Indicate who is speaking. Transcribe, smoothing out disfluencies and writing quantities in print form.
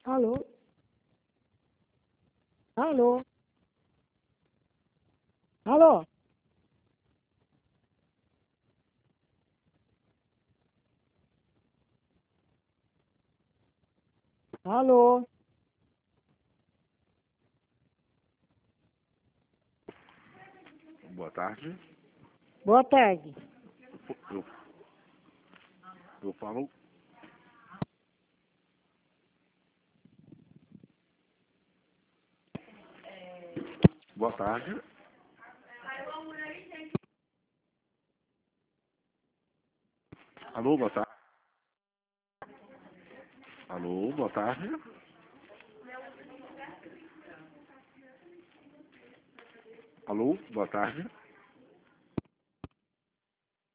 Speaker 1: Alô? Alô? Alô? Alô?
Speaker 2: Boa tarde.
Speaker 1: Boa tarde.
Speaker 2: Eu, eu falo. Boa tarde. Alô, boa tarde. Alô, boa tarde. Alô, boa tarde.